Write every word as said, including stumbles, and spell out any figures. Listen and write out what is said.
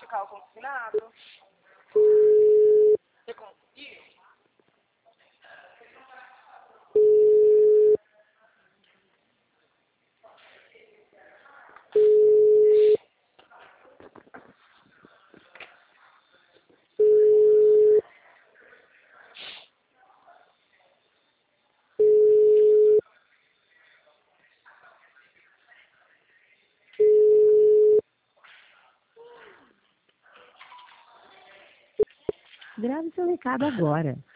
ficar confinado. Você conseguiu? Grave seu recado agora.